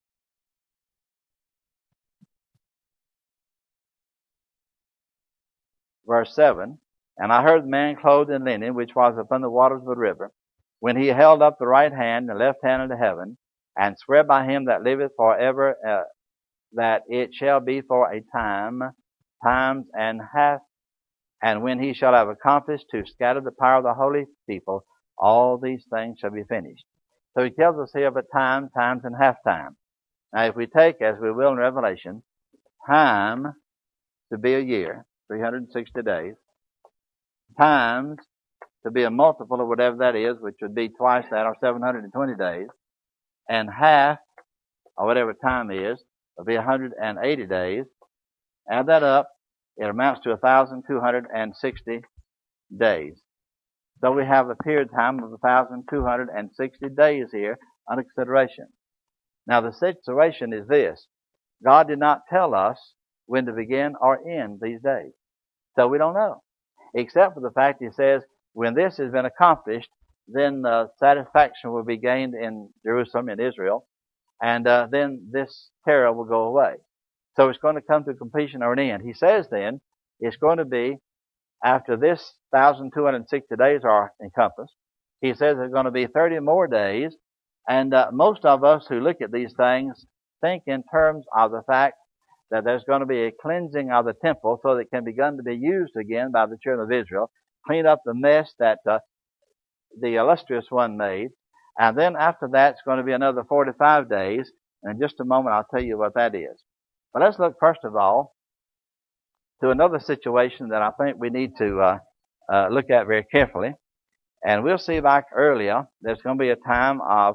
Speaker 1: verse seven, and I heard the man clothed in linen, which was upon the waters of the river, when he held up the right hand and left hand unto heaven, and swear by him that liveth forever, uh, that it shall be for a time, times and half And when he shall have accomplished to scatter the power of the holy people, all these things shall be finished. So he tells us here of a time, times, and half time. Now if we take, as we will in Revelation, time to be a year, three hundred sixty days, times to be a multiple of whatever that is, which would be twice that, or seven hundred twenty days, and half, or whatever time is, will be one hundred eighty days. Add that up, it amounts to one thousand two hundred sixty days. So we have a period time of one thousand two hundred sixty days here under consideration. Now the situation is this. God did not tell us when to begin or end these days. So we don't know. Except for the fact he says, when this has been accomplished, then uh, satisfaction will be gained in Jerusalem, in Israel, and uh, then this terror will go away. So it's going to come to completion or an end. He says then, it's going to be, after this one thousand two hundred sixty days are encompassed, he says there's going to be thirty more days, and uh, most of us who look at these things think in terms of the fact that there's going to be a cleansing of the temple so that it can begin to be used again by the children of Israel, clean up the mess that uh, the illustrious one made, and then after that it's going to be another forty-five days, and in just a moment I'll tell you what that is. But let's look first of all to another situation that I think we need to uh, uh, look at very carefully. And we'll see back earlier, there's going to be a time of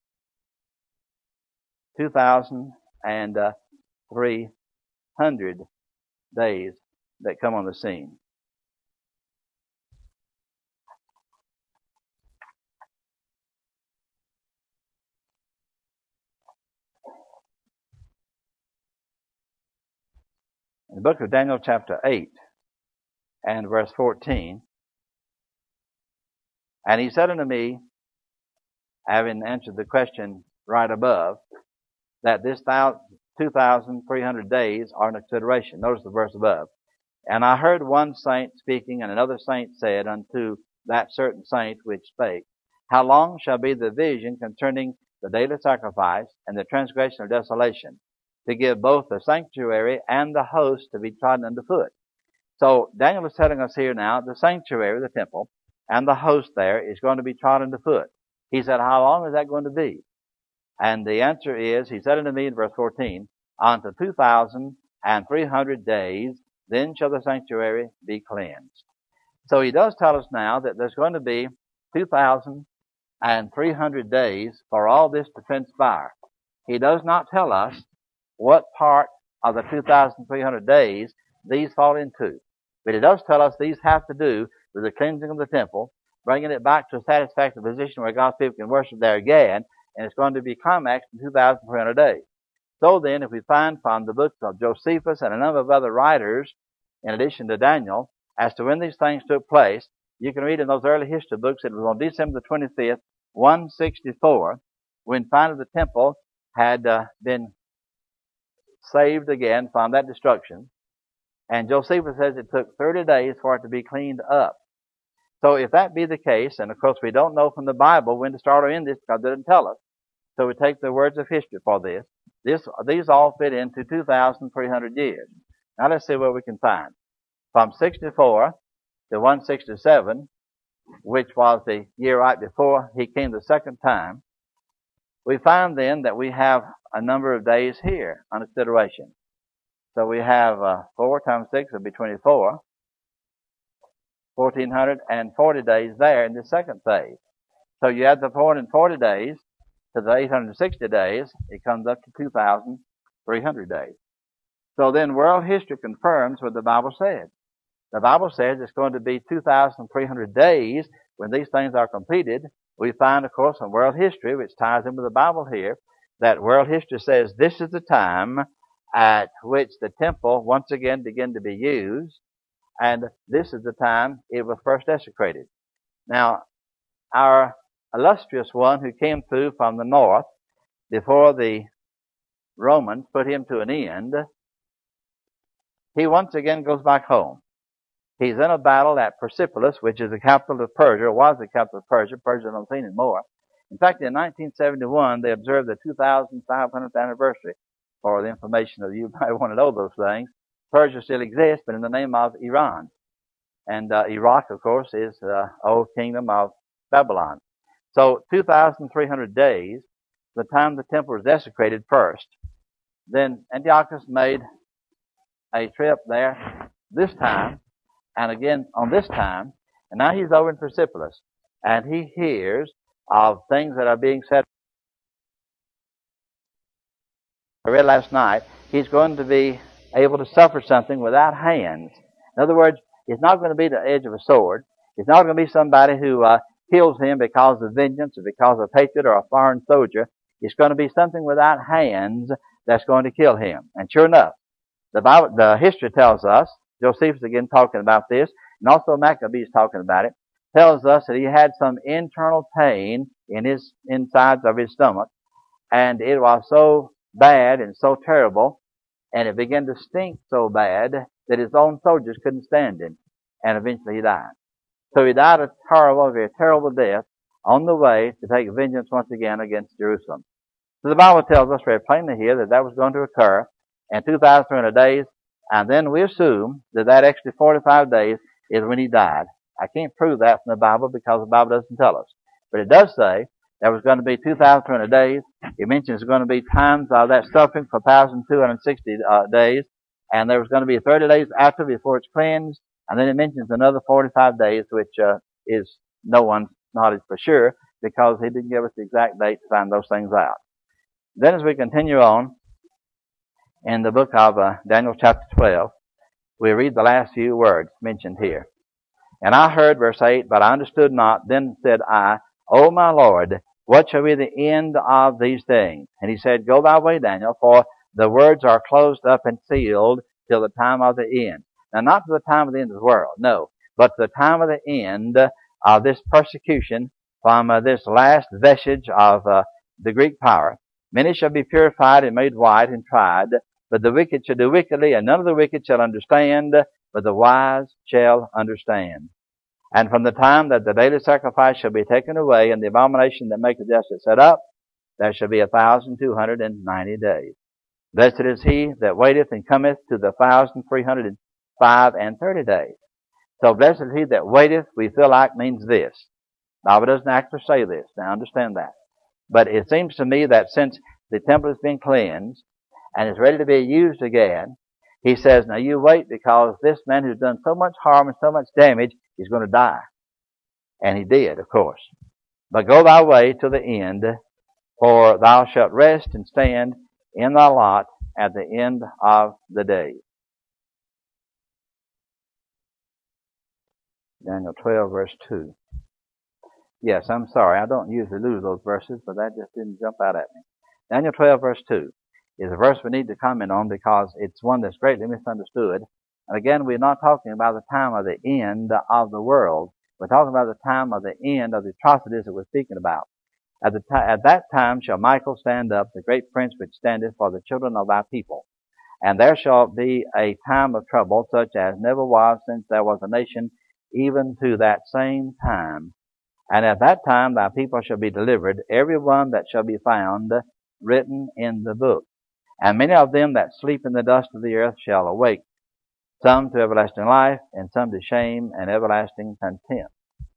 Speaker 1: two thousand three hundred days that come on the scene. In the book of Daniel chapter eight and verse fourteen, and he said unto me, having answered the question right above, that this two thousand three hundred days are in consideration. Notice the verse above. And I heard one saint speaking, and another saint said unto that certain saint which spake, How long shall be the vision concerning the daily sacrifice and the transgression of desolation, to give both the sanctuary and the host to be trodden under foot? So Daniel is telling us here now, the sanctuary, the temple, and the host there is going to be trodden under foot. He said, how long is that going to be? And the answer is, he said unto me in verse fourteen, unto two thousand three hundred days, then shall the sanctuary be cleansed. So he does tell us now that there's going to be two thousand three hundred days for all this to transpire. He does not tell us what part of the two thousand three hundred days these fall into. But he does tell us these have to do with the cleansing of the temple, bringing it back to a satisfactory position where God's people can worship there again, and it's going to be climaxed in two thousand three hundred days. So then, if we find from the books of Josephus and a number of other writers, in addition to Daniel, as to when these things took place, you can read in those early history books that it was on December the twenty-fifth, one sixty-four, when finally the temple had uh, been saved again from that destruction. And Josephus says it took thirty days for it to be cleaned up. So if that be the case, and of course we don't know from the Bible when to start or end this because it doesn't tell us, so we take the words of history for this. This these all fit into two thousand three hundred years. Now let's see what we can find. From sixty-four to one sixty-seven, which was the year right before he came the second time, we find then that we have a number of days here under consideration. So we have uh, four times six would be twenty-four. one thousand four hundred forty days there in the second phase. So you add the four hundred forty days to the eight hundred sixty days, it comes up to two thousand three hundred days. So then world history confirms what the Bible said. The Bible says it's going to be two thousand three hundred days when these things are completed. We find, of course, in world history, which ties in with the Bible here, that world history says this is the time at which the temple once again began to be used, and this is the time it was first desecrated. Now, our illustrious one who came through from the north before the Romans put him to an end, he once again goes back home. He's in a battle at Persepolis, which is the capital of Persia, or was the capital of Persia. Persia don't see anymore. In fact, in nineteen seventy-one, they observed the two thousand five hundredth anniversary. For the information of you might want to know those things. Persia still exists, but in the name of Iran. And uh, Iraq, of course, is the old kingdom of Babylon. So two thousand three hundred days, the time the temple was desecrated first. Then Antiochus made a trip there this time, and again on this time, and now he's over in Persepolis, and he hears of things that are being said. I read last night, he's going to be able to suffer something without hands. In other words, it's not going to be the edge of a sword. It's not going to be somebody who uh, kills him because of vengeance or because of hatred or a foreign soldier. It's going to be something without hands that's going to kill him. And sure enough, the Bible, the history tells us, Josephus again talking about this, and also Maccabees talking about it, tells us that he had some internal pain in his insides of his stomach, and it was so bad and so terrible, and it began to stink so bad that his own soldiers couldn't stand him, and eventually he died. So he died a terrible, a very terrible death on the way to take vengeance once again against Jerusalem. So the Bible tells us very plainly here that that was going to occur in two thousand three hundred days, and then we assume that that extra forty-five days is when he died. I can't prove that from the Bible because the Bible doesn't tell us. But it does say there was going to be two thousand three hundred days. It mentions there's going to be times of that suffering for one thousand two hundred sixty uh, days, and there was going to be thirty days after before it's cleansed, and then it mentions another forty-five days, which uh, is no one's knowledge for sure because he didn't give us the exact date to find those things out. Then as we continue on in the book of uh, Daniel chapter twelve, we read the last few words mentioned here. And I heard, verse eight, but I understood not. Then said I, O my Lord, what shall be the end of these things? And he said, Go thy way, Daniel, for the words are closed up and sealed till the time of the end. Now, not to the time of the end of the world, no, but to the time of the end of this persecution from uh, this last vestige of uh, the Greek power. Many shall be purified and made white and tried, but the wicked shall do wickedly, and none of the wicked shall understand, but the wise shall understand. And from the time that the daily sacrifice shall be taken away, and the abomination that maketh desolate set up, there shall be a thousand two hundred and ninety days. Blessed is he that waiteth and cometh to the thousand three hundred and five and thirty days. So blessed is he that waiteth, we feel like means this. The Bible doesn't actually say this. Now understand that. But it seems to me that since the temple has been cleansed and is ready to be used again, he says, now you wait because this man who's done so much harm and so much damage is going to die. And he did, of course. But go thy way to the end, for thou shalt rest and stand in thy lot at the end of the day. Daniel twelve, verse two. Yes, I'm sorry. I don't usually lose those verses, but that just didn't jump out at me. Daniel twelve, verse two is a verse we need to comment on because it's one that's greatly misunderstood. And again, we're not talking about the time of the end of the world. We're talking about the time of the end of the atrocities that we're speaking about. At, the t- at that time shall Michael stand up, the great prince which standeth for the children of thy people. And there shall be a time of trouble such as never was since there was a nation, even to that same time. And at that time thy people shall be delivered, every one that shall be found written in the book. And many of them that sleep in the dust of the earth shall awake, some to everlasting life, and some to shame and everlasting contempt.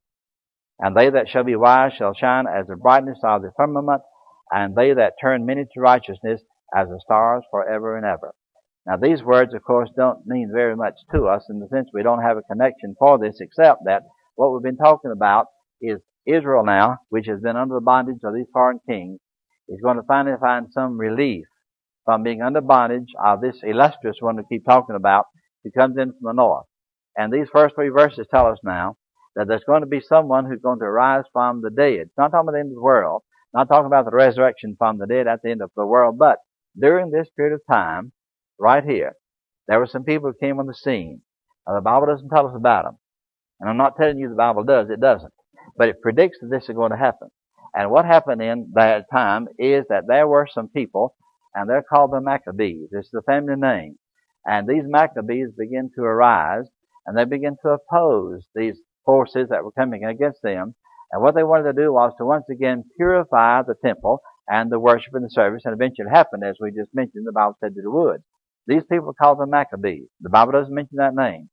Speaker 1: And they that shall be wise shall shine as the brightness of the firmament, and they that turn many to righteousness as the stars forever and ever. Now these words, of course, don't mean very much to us in the sense we don't have a connection for this, except that what we've been talking about is Israel now, which has been under the bondage of these foreign kings, is going to finally find some relief from being under bondage of this illustrious one we keep talking about who comes in from the north. And these first three verses tell us now that there's going to be someone who's going to rise from the dead. It's not talking about the end of the world, not talking about the resurrection from the dead at the end of the world, but during this period of time, right here, there were some people who came on the scene. Now, the Bible doesn't tell us about them. And I'm not telling you the Bible does, it doesn't. But it predicts that this is going to happen. And what happened in that time is that there were some people, and they're called the Maccabees. It's the family name. And these Maccabees begin to arise, and they begin to oppose these forces that were coming against them. And what they wanted to do was to once again purify the temple and the worship and the service, and eventually it happened, as we just mentioned, the Bible said that it would. These people are called the Maccabees. The Bible doesn't mention that name.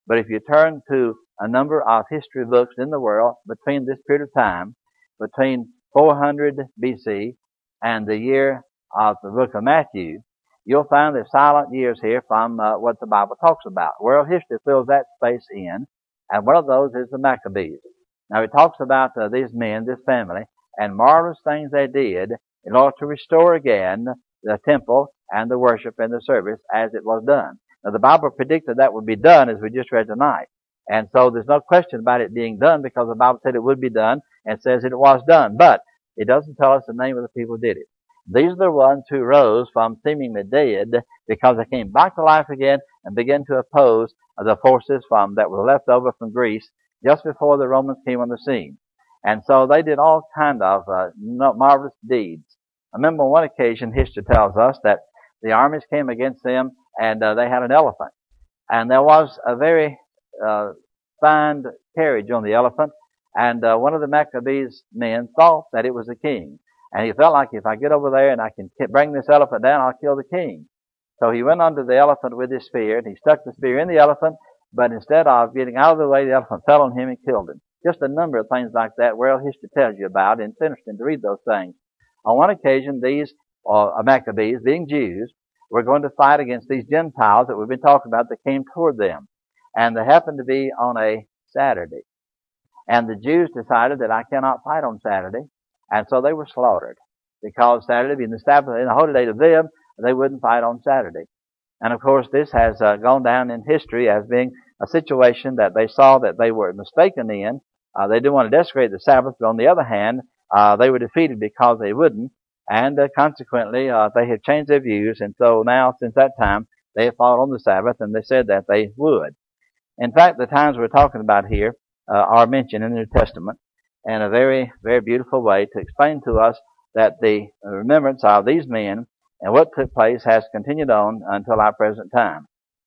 Speaker 1: But if you turn to a number of history books in the world between this period of time, between four hundred B C and the year of the book of Matthew, you'll find there's silent years here from uh, what the Bible talks about. World history fills that space in, and one of those is the Maccabees. Now, it talks about uh, these men, this family, and marvelous things they did in order to restore again the temple and the worship and the service as it was done. Now, the Bible predicted that would be done, as we just read tonight. And so there's no question about it being done, because the Bible said it would be done and says it was done. But it doesn't tell us the name of the people who did it. These are the ones who rose from seemingly dead because they came back to life again and began to oppose the forces from that were left over from Greece just before the Romans came on the scene. And so they did all kind of uh, marvelous deeds. I remember on one occasion, history tells us that the armies came against them, and uh, they had an elephant. And there was a very uh, fine carriage on the elephant, and uh, one of the Maccabees men thought that it was the king. And he felt like, if I get over there and I can bring this elephant down, I'll kill the king. So he went under the elephant with his spear, and he stuck the spear in the elephant, but instead of getting out of the way, the elephant fell on him and killed him. Just a number of things like that world history tells you about, and it's interesting to read those things. On one occasion, these uh, Maccabees, being Jews, were going to fight against these Gentiles that we've been talking about that came toward them. And they happened to be on a Saturday. And the Jews decided that I cannot fight on Saturday, and so they were slaughtered. Because Saturday being the Sabbath and the holy day to them, they wouldn't fight on Saturday. And of course, this has uh, gone down in history as being a situation that they saw that they were mistaken in. Uh, they didn't want to desecrate the Sabbath, but on the other hand, uh, they were defeated because they wouldn't, and uh, consequently, uh, they had changed their views, and so now, since that time, they have fought on the Sabbath, and they said that they would. In fact, the times we're talking about here uh, are mentioned in the New Testament in a very, very beautiful way to explain to us that the remembrance of these men and what took place has continued on until our present time.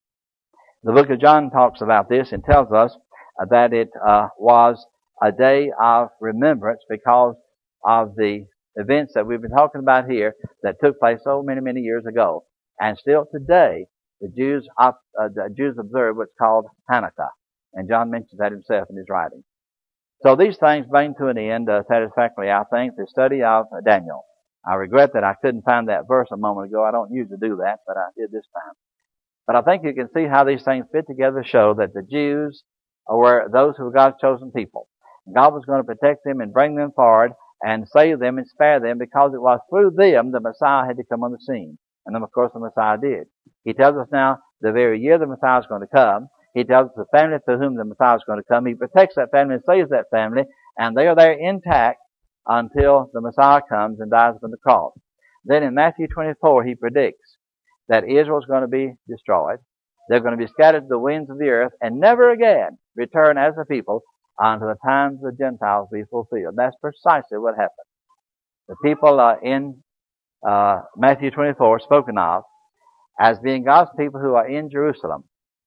Speaker 1: The book of John talks about this and tells us uh, that it uh, was a day of remembrance because of the events that we've been talking about here that took place so many, many years ago. And still today, the Jews, uh, the Jews observe what's called Hanukkah. And John mentions that himself in his writing. So these things bring to an end uh, satisfactorily, I think, the study of uh, Daniel. I regret that I couldn't find that verse a moment ago. I don't usually do that, but I did this time. But I think you can see how these things fit together to show that the Jews were those who were God's chosen people. God was going to protect them and bring them forward and save them and spare them, because it was through them the Messiah had to come on the scene. And then, of course, the Messiah did. He tells us now the very year the Messiah is going to come. He tells us the family to whom the Messiah is going to come. He protects that family and saves that family, and they are there intact until the Messiah comes and dies on the cross. Then in Matthew twenty-four, he predicts that Israel is going to be destroyed. They're going to be scattered to the winds of the earth and never again return as a people until the times of the Gentiles be fulfilled. That's precisely what happened. The people uh, in uh, Matthew twenty-four spoken of as being God's people who are in Jerusalem.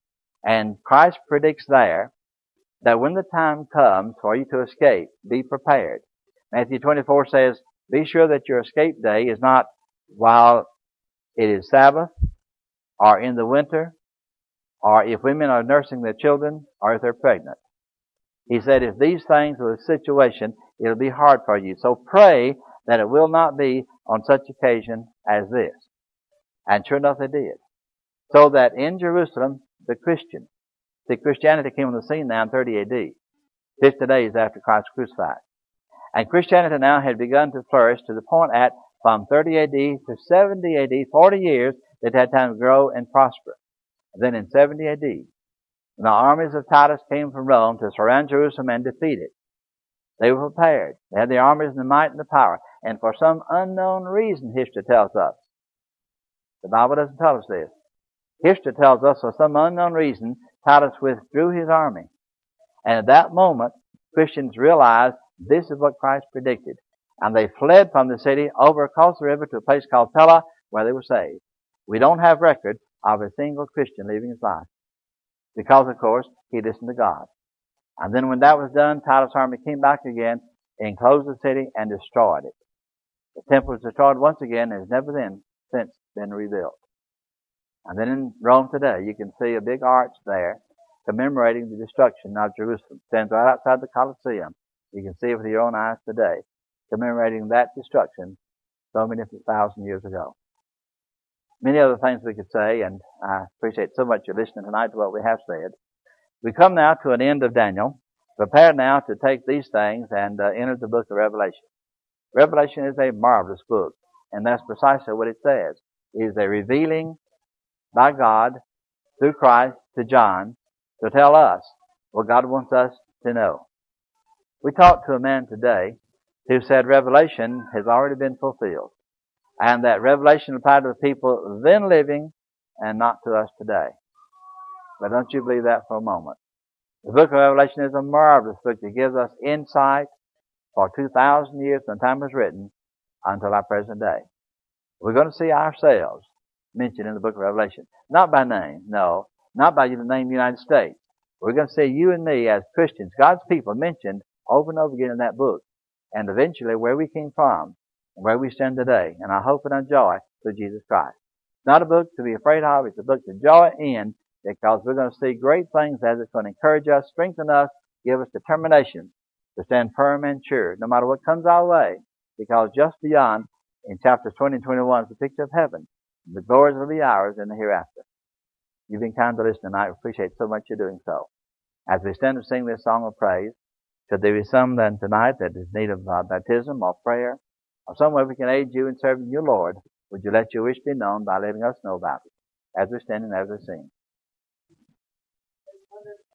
Speaker 1: And Christ predicts there that when the time comes for you to escape, be prepared. Matthew twenty-four says, be sure that your escape day is not while it is Sabbath, or in the winter, or if women are nursing their children, or if they're pregnant. He said, if these things are the situation, it'll be hard for you. So pray that it will not be on such occasion as this. And sure enough, it did. So that in Jerusalem, the Christians, see, Christianity came on the scene now in thirty A D, fifty days after Christ was crucified. And Christianity now had begun to flourish to the point at from thirty A D to seventy A D, forty years, that had time to grow and prosper. Then in seventy A D, the armies of Titus came from Rome to surround Jerusalem and defeat it. They were prepared. They had the armies and the might and the power. And for some unknown reason, history tells us, the Bible doesn't tell us this. History tells us for some unknown reason, Titus withdrew his army. And at that moment, Christians realized this is what Christ predicted. And they fled from the city over across the river to a place called Pella, where they were saved. We don't have record of a single Christian leaving his life. Because, of course, he listened to God. And then when that was done, Titus' army came back again, enclosed the city, and destroyed it. The temple was destroyed once again and has never then since been rebuilt. And then in Rome today, you can see a big arch there commemorating the destruction of Jerusalem. It stands right outside the Colosseum. You can see it with your own eyes today, commemorating that destruction so many thousand years ago. Many other things we could say, and I appreciate so much your listening tonight to what we have said. We come now to an end of Daniel. Prepare now to take these things and uh, enter the book of Revelation. Revelation is a marvelous book, and that's precisely what it says. It is a revealing by God through Christ to John to tell us what God wants us to know. We talked to a man today who said Revelation has already been fulfilled, and that Revelation applied to the people then living and not to us today. But don't you believe that for a moment. The book of Revelation is a marvelous book that gives us insight for two thousand years from the time it was written until our present day. We're going to see ourselves mentioned in the book of Revelation. Not by name, no. Not by the name United States. We're going to see you and me as Christians, God's people, mentioned over and over again in that book. And eventually where we came from and where we stand today. And our hope and our joy through Jesus Christ. It's not a book to be afraid of. It's a book to joy in, because we're going to see great things as it's going to encourage us, strengthen us, give us determination to stand firm and sure no matter what comes our way. Because just beyond, in chapters twenty and twenty-one, is a picture of heaven. The glories will be ours in the hereafter. You've been kind to listen tonight. We appreciate so much you're doing so. As we stand and sing this song of praise, should there be some then tonight that is in need of uh, baptism or prayer, or some way we can aid you in serving your Lord, would you let your wish be known by letting us know about it as we stand and as we sing?